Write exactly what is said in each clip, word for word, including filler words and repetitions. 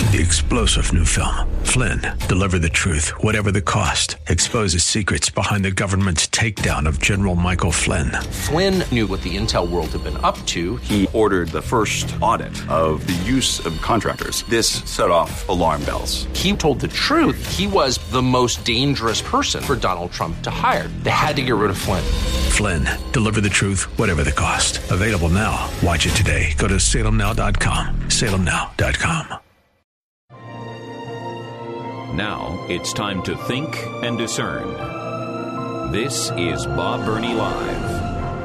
The explosive new film, Flynn, deliver the truth, whatever the cost. Exposes secrets behind the government's takedown of General Michael Flynn. Flynn knew what the intel world had been up to. He ordered the first audit of the use of contractors. This set off alarm bells. He told the truth. He was the most dangerous person for Donald Trump to hire. They had to get rid of Flynn. Flynn, deliver the truth, whatever the cost. Available now. Watch it today. Go to salem now dot com. salem now dot com. Now it's time to think and discern. This is Bob Burney Live.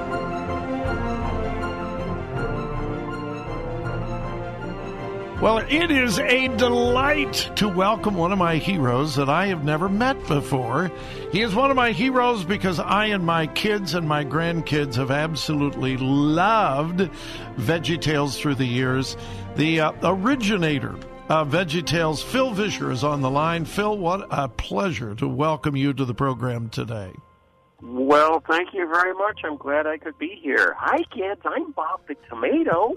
Well, it is a delight to welcome one of my heroes that I have never met before. He is one of my heroes because I and my kids and my grandkids have absolutely loved VeggieTales through the years. The uh, originator of VeggieTales, Phil Vischer, is on the line. Phil, what a pleasure to welcome you to the program today. Well, thank you very much. I'm glad I could be here. Hi, kids. I'm Bob the Tomato.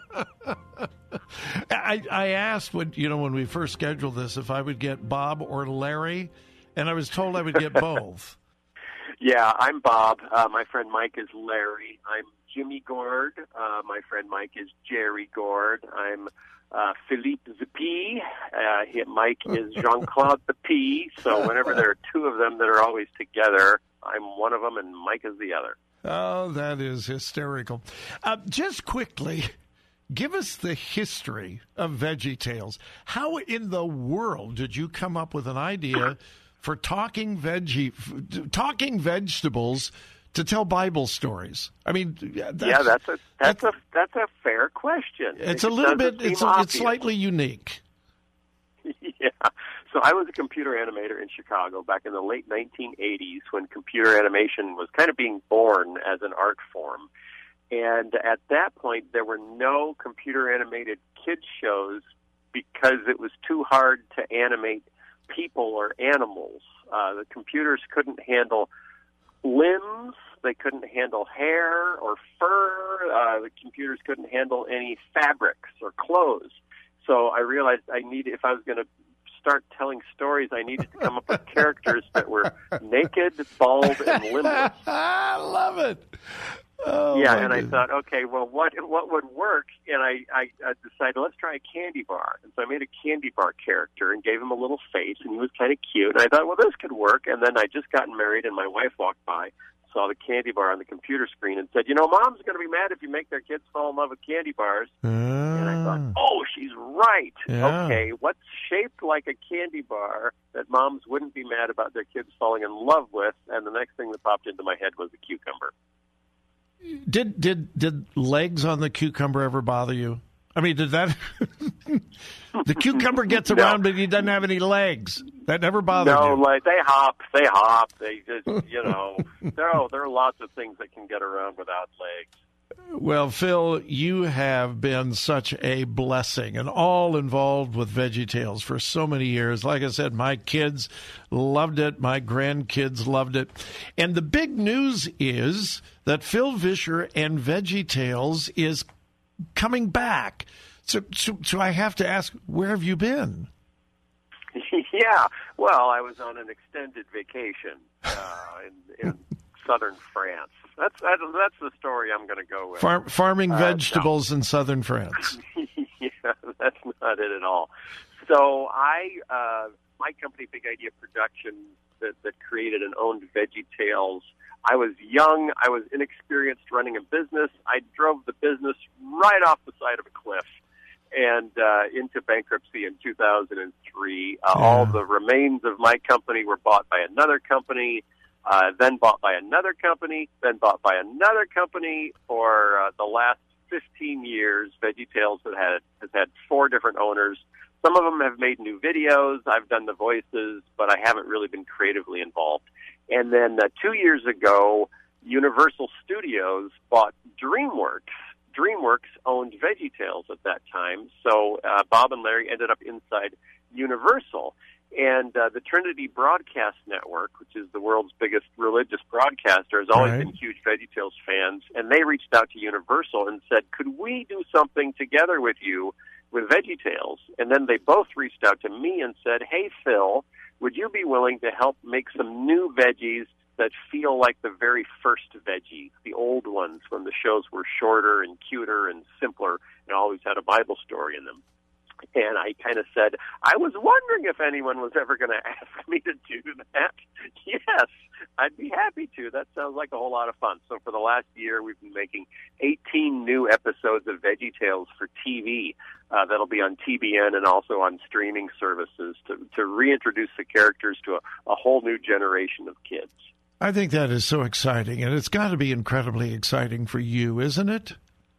I, I asked when you know when we first scheduled this if I would get Bob or Larry, and I was told I would get both. Yeah, I'm Bob. Uh, my friend Mike is Larry. I'm Jimmy Gord. Uh, my friend Mike is Jerry Gord. I'm uh, Philippe the P. Uh, he, Mike is Jean-Claude the P. So whenever there are two of them that are always together, I'm one of them and Mike is the other. Oh, that is hysterical. Uh, just quickly, give us the history of VeggieTales. How in the world did you come up with an idea for talking veggie, talking vegetables to tell Bible stories? I mean, that's, yeah, that's a that's, that's a that's a fair question. It's it a little bit. seem It's obvious. it's slightly unique. Yeah. So I was a computer animator in Chicago back in the late nineteen eighties when computer animation was kind of being born as an art form. And at that point, there were no computer-animated kids shows because it was too hard to animate people or animals. Uh, the computers couldn't handle limbs. They couldn't handle hair or fur. Uh, the computers couldn't handle any fabrics or clothes. So I realized I needed, if I was going to start telling stories, I needed to come up with characters that were naked, bald, and limbless. I love it. Oh, yeah, and I goodness. thought, okay, well, what what would work? And I, I, I decided, let's try a candy bar. And so I made a candy bar character and gave him a little face, and he was kind of cute. And I thought, well, this could work. And then I just gotten married, and my wife walked by, saw the candy bar on the computer screen, and said, you know, Mom's going to be mad if you make their kids fall in love with candy bars. Uh, And I thought, oh, she's right. Yeah. Okay, what's shaped like a candy bar that moms wouldn't be mad about their kids falling in love with? And the next thing that popped into my head was a cucumber. Did did did legs on the cucumber ever bother you? I mean, did that the cucumber gets around, No. but he doesn't have any legs? That never bothered No, you? like they hop, they hop, they just, you know, there are, there are lots of things that can get around without legs. Well, Phil, you have been such a blessing and all involved with VeggieTales for so many years. Like I said, my kids loved it. My grandkids loved it. And the big news is that Phil Vischer and VeggieTales is coming back. So, so, so I have to ask, where have you been? Yeah, well, I was on an extended vacation uh, in, in southern France. That's that's, that's the story I'm going to go with. Farm, farming Uh, vegetables in southern France. Yeah, that's not it at all. So I, uh, my company, Big Idea Productions, that, that created and owned VeggieTales. I was young. I was inexperienced running a business. I drove the business right off the side of a cliff and uh, into bankruptcy in two thousand three. Uh, Yeah. All the remains of my company were bought by another company. Uh, then bought by another company, then bought by another company. For uh, the last fifteen years, VeggieTales has had, has had four different owners. Some of them have made new videos. I've done the voices, but I haven't really been creatively involved. And then uh, two years ago, Universal Studios bought DreamWorks. DreamWorks owned VeggieTales at that time, so uh, Bob and Larry ended up inside Universal. And uh, the Trinity Broadcast Network, which is the world's biggest religious broadcaster, has always Right. been huge VeggieTales fans. And they reached out to Universal and said, could we do something together with you with VeggieTales. And then they both reached out to me and said, hey, Phil, would you be willing to help make some new veggies that feel like the very first veggies, the old ones when the shows were shorter and cuter and simpler and always had a Bible story in them? And I kind of said, I was wondering if anyone was ever going to ask me to do that. Yes, I'd be happy to. That sounds like a whole lot of fun. So for the last year, we've been making eighteen new episodes of VeggieTales for T V. Uh, that'll be on T B N and also on streaming services to, to reintroduce the characters to a, a whole new generation of kids. I think that is so exciting, and it's got to be incredibly exciting for you, isn't it?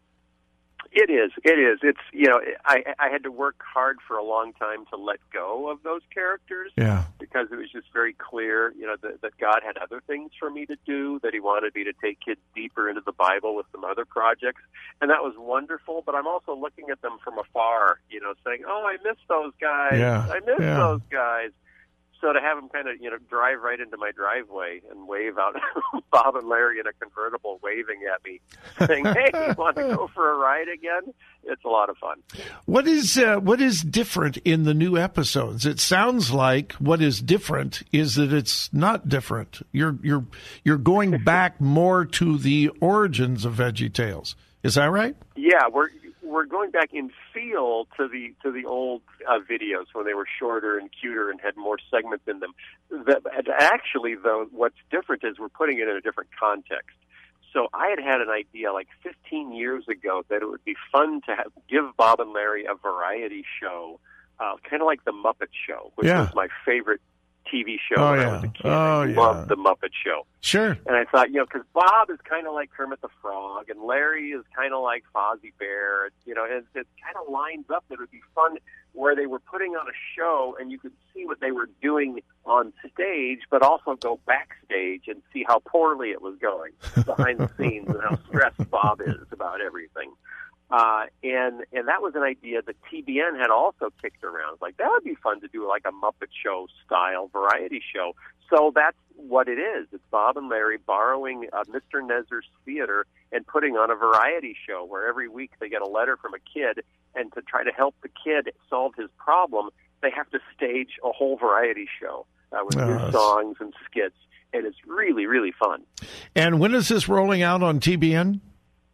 It is. It is. It's, you know, I, I had to work hard for a long time to let go of those characters. Yeah. Because it was just very clear, you know, that, that God had other things for me to do, that he wanted me to take kids deeper into the Bible with some other projects. And that was wonderful, but I'm also looking at them from afar, you know, saying, oh, I miss those guys. Yeah. I miss yeah. those guys. So to have them kind of, you know, drive right into my driveway and wave out Bob and Larry in a convertible waving at me, saying, hey, you want to go for a ride again? It's a lot of fun. What is uh, what is different in the new episodes? It sounds like what is different is that it's not different. You're you're you're going back more to the origins of VeggieTales. Is that right? Yeah, we're we're going back in feel to the to the old uh, videos when they were shorter and cuter and had more segments in them. The, actually, though, what's different is we're putting it in a different context. So I had had an idea like fifteen years ago that it would be fun to have, give Bob and Larry a variety show, uh, kind of like The Muppet Show, which yeah. was my favorite T V show oh, when yeah. I was a kid. Oh, I yeah. loved The Muppet Show. Sure. And I thought, you know, because Bob is kind of like Kermit the Frog, and Larry is kind of like Fozzie Bear. You know, it, it kind of lines up that it would be fun where they were putting on a show and you could see what they were doing on stage, but also go backstage and see how poorly it was going behind the scenes and how stressed Bob is about everything. Uh, and and that was an idea that T B N had also kicked around. Like, that would be fun to do like a Muppet Show style variety show. So that's what it is. It's Bob and Larry borrowing uh, Mister Nezer's theater and putting on a variety show where every week they get a letter from a kid, and to try to help the kid solve his problem, they have to stage a whole variety show uh, with Oh, new that's- songs and skits. And it's really, really fun. And when is this rolling out on T B N?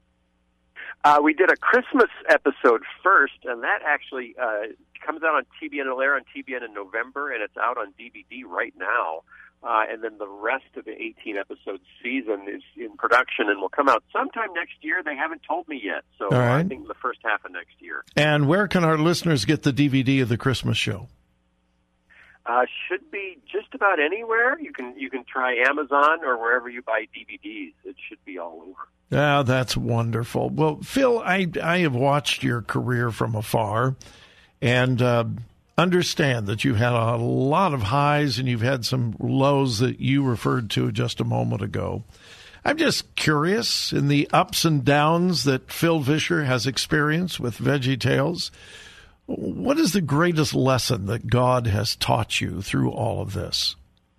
Uh, we did a Christmas episode first, and that actually uh, comes out on T B N. It'll air on T B N in November, and it's out on D V D right now. Uh, and then the rest of the eighteen-episode season is in production and will come out sometime next year. They haven't told me yet, so All right. I think the first half of next year. And where can our listeners get the D V D of the Christmas show? Uh, should be just about anywhere. You can you can try Amazon or wherever you buy D V Ds. It should be all over. Ah, that's wonderful. Well, Phil, I I have watched your career from afar, and uh, understand that you've had a lot of highs and you've had some lows that you referred to just a moment ago. I'm just curious, in the ups and downs that Phil Vischer has experienced with VeggieTales, what is the greatest lesson that God has taught you through all of this?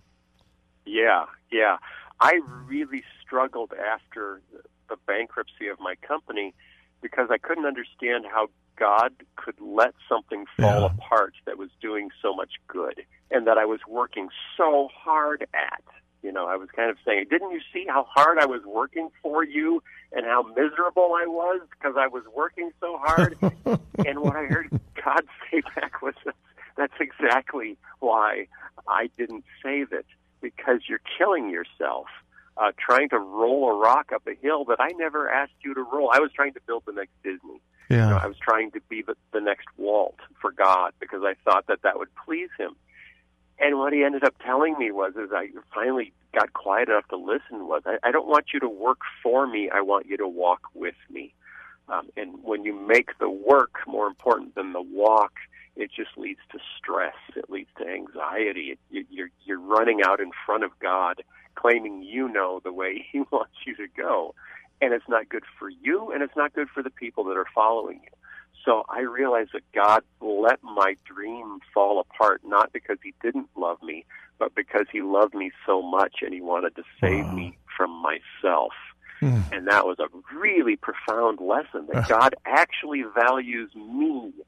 Yeah, yeah. I really struggled after the bankruptcy of my company because I couldn't understand how God could let something fall Yeah. apart that was doing so much good and that I was working so hard at. You know, I was kind of saying, didn't you see how hard I was working for you and how miserable I was because I was working so hard? And what I heard God say back was, that's exactly why I didn't save it, because you're killing yourself. Uh, trying to roll a rock up a hill that I never asked you to roll. I was trying to build the next Disney. Yeah. You know, I was trying to be the, the next Walt for God because I thought that that would please him. And what he ended up telling me was, as I finally got quiet enough to listen, was, I, I don't want you to work for me. I want you to walk with me. Um, and when you make the work more important than the walk, it just leads to stress. It leads to anxiety. It, you, you're, you're running out in front of God, claiming you know the way he wants you to go. And it's not good for you, and it's not good for the people that are following you. So I realized that God let my dream fall apart, not because he didn't love me, but because he loved me so much and he wanted to save Wow. me from myself. Mm. And that was a really profound lesson, that God actually values me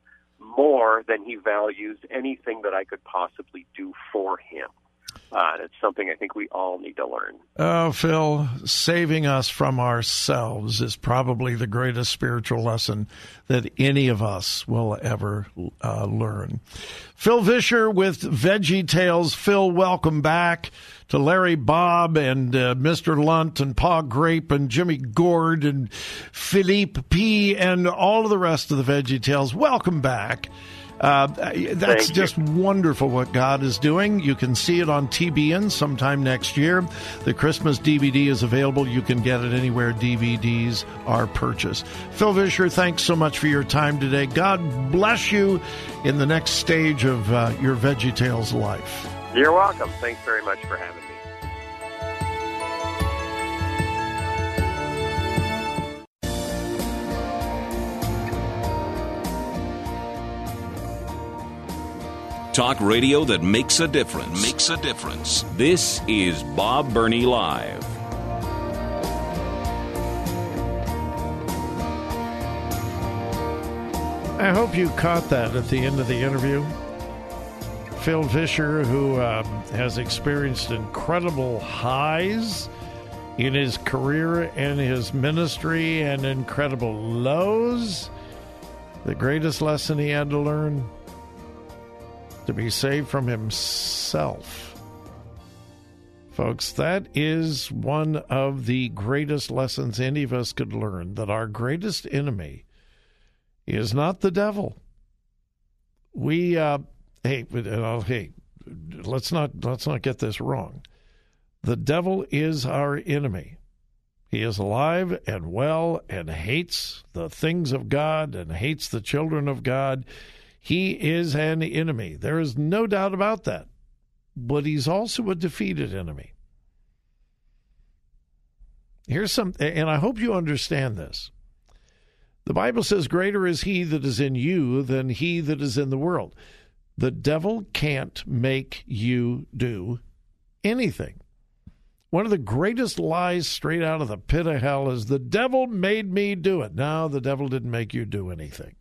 more than he values anything that I could possibly do for him. Uh, it's something I think we all need to learn. Oh, Phil, saving us from ourselves is probably the greatest spiritual lesson that any of us will ever uh, learn. Phil Vischer with Veggie Tales. Phil, welcome back to Larry Bob and uh, Mister Lunt and Pa Grape and Jimmy Gord and Philippe P. and all of the rest of the Veggie Tales. Welcome back. Uh, that's just wonderful what God is doing. You can see it on T B N sometime next year. The Christmas D V D is available. You can get it anywhere D V Ds are purchased. Phil Vischer, thanks so much for your time today. God bless you in the next stage of uh, your VeggieTales life. You're welcome. Thanks very much for having me. Talk radio that makes a difference. Makes a difference. This is Bob Burney Live. I hope you caught that at the end of the interview. Phil Vischer, who uh, has experienced incredible highs in his career and his ministry and incredible lows. The greatest lesson he had to learn: to be saved from himself. Folks, that is one of the greatest lessons any of us could learn, that our greatest enemy is not the devil. We, uh, hey, uh, hey, let's not, let's not get this wrong. The devil is our enemy. He is alive and well and hates the things of God and hates the children of God. He is an enemy. There is no doubt about that. But he's also a defeated enemy. Here's some, and I hope you understand this. The Bible says, greater is he that is in you than he that is in the world. The devil can't make you do anything. One of the greatest lies straight out of the pit of hell is, the devil made me do it. No, the devil didn't make you do anything.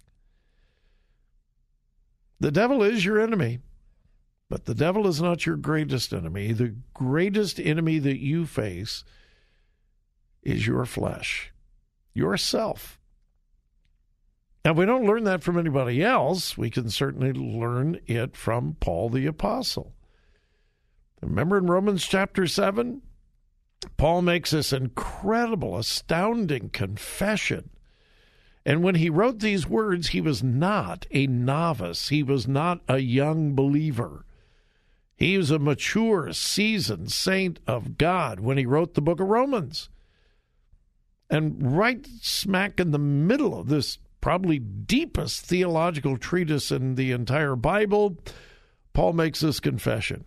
The devil is your enemy, but the devil is not your greatest enemy. The greatest enemy that you face is your flesh, yourself. Now, we don't learn that from anybody else. We can certainly learn it from Paul the Apostle. Remember in Romans chapter seven, Paul makes this incredible, astounding confession. And when he wrote these words, he was not a novice. He was not a young believer. He was a mature, seasoned saint of God when he wrote the book of Romans. And right smack in the middle of this probably deepest theological treatise in the entire Bible, Paul makes this confession.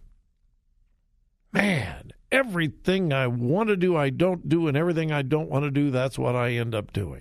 Man, everything I want to do, I don't do, and everything I don't want to do, that's what I end up doing.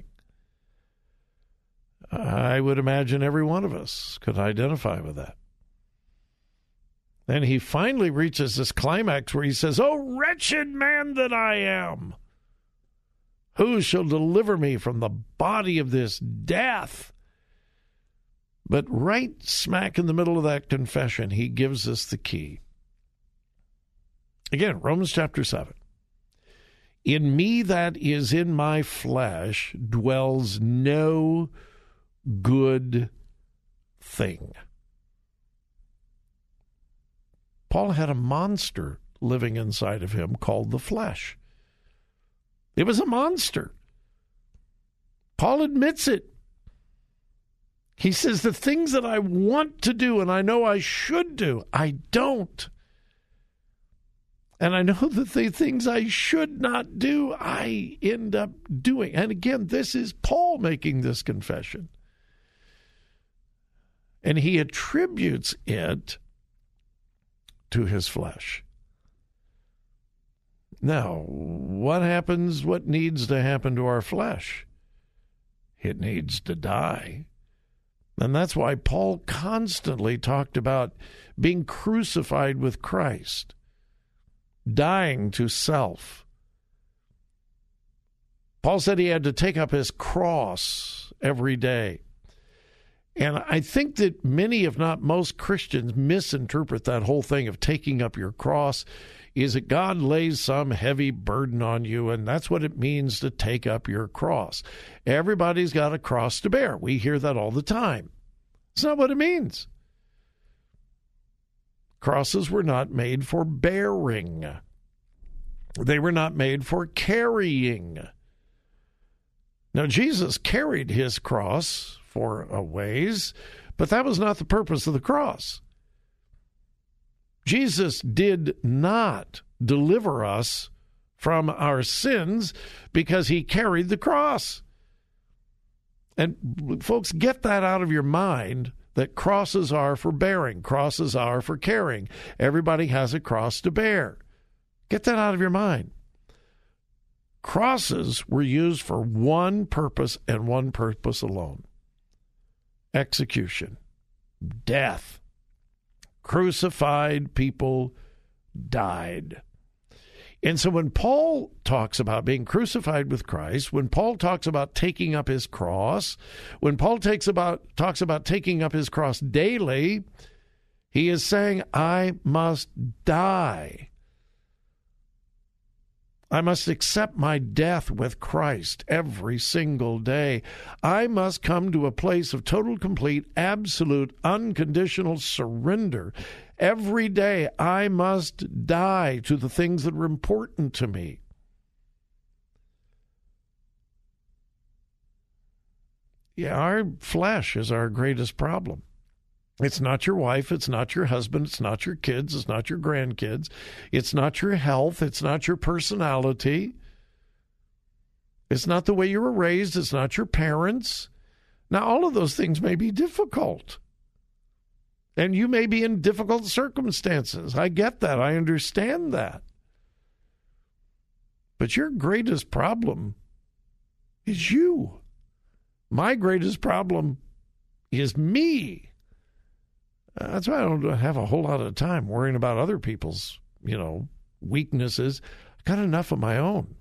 I would imagine every one of us could identify with that. Then he finally reaches this climax where he says, "Oh, wretched man that I am, who shall deliver me from the body of this death?" But right smack in the middle of that confession, he gives us the key. Again, Romans chapter seven. In me that is in my flesh dwells no good thing. Paul had a monster living inside of him called the flesh. It was a monster. Paul admits it. He says, the things that I want to do and I know I should do, I don't. And I know that the things I should not do, I end up doing. And again, this is Paul making this confession. And he attributes it to his flesh. Now, what happens, what needs to happen to our flesh? It needs to die. And that's why Paul constantly talked about being crucified with Christ, dying to self. Paul said he had to take up his cross every day. And I think that many, if not most Christians, misinterpret that whole thing of taking up your cross is that God lays some heavy burden on you, and that's what it means to take up your cross. Everybody's got a cross to bear. We hear that all the time. It's not what it means. Crosses were not made for bearing. They were not made for carrying. Now, Jesus carried his cross for a ways, but that was not the purpose of the cross. Jesus did not deliver us from our sins because he carried the cross. And folks, get that out of your mind, that crosses are for bearing, crosses are for carrying. Everybody has a cross to bear. Get that out of your mind. Crosses were used for one purpose and one purpose alone: execution, death. Crucified people died. And so when Paul talks about being crucified with Christ, when Paul talks about taking up his cross, when Paul takes about talks about taking up his cross daily, he is saying, I must die. I must accept my death with Christ every single day. I must come to a place of total, complete, absolute, unconditional surrender. Every day I must die to the things that are important to me. Yeah, our flesh is our greatest problem. It's not your wife, it's not your husband, it's not your kids, it's not your grandkids, it's not your health, it's not your personality, it's not the way you were raised, it's not your parents. Now, all of those things may be difficult, and you may be in difficult circumstances. I get that, I understand that. But your greatest problem is you. My greatest problem is me. Uh, that's why I don't have a whole lot of time worrying about other people's, you know, weaknesses. I've got enough of my own.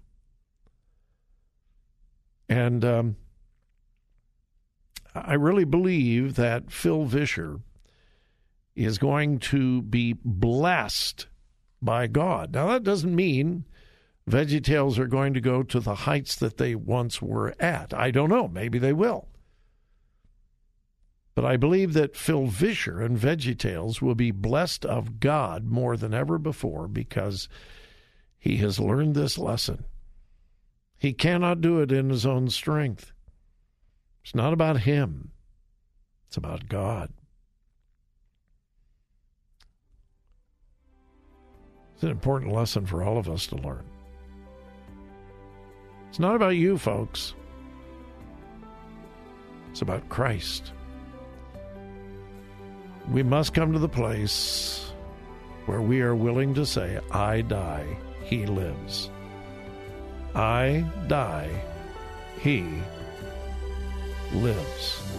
And um, I really believe that Phil Vischer is going to be blessed by God. Now, that doesn't mean VeggieTales are going to go to the heights that they once were at. I don't know. Maybe they will. But I believe that Phil Vischer and VeggieTales will be blessed of God more than ever before because he has learned this lesson. He cannot do it in his own strength. It's not about him. It's about God. It's an important lesson for all of us to learn. It's not about you, folks. It's about Christ. We must come to the place where we are willing to say, I die, he lives. I die, he lives.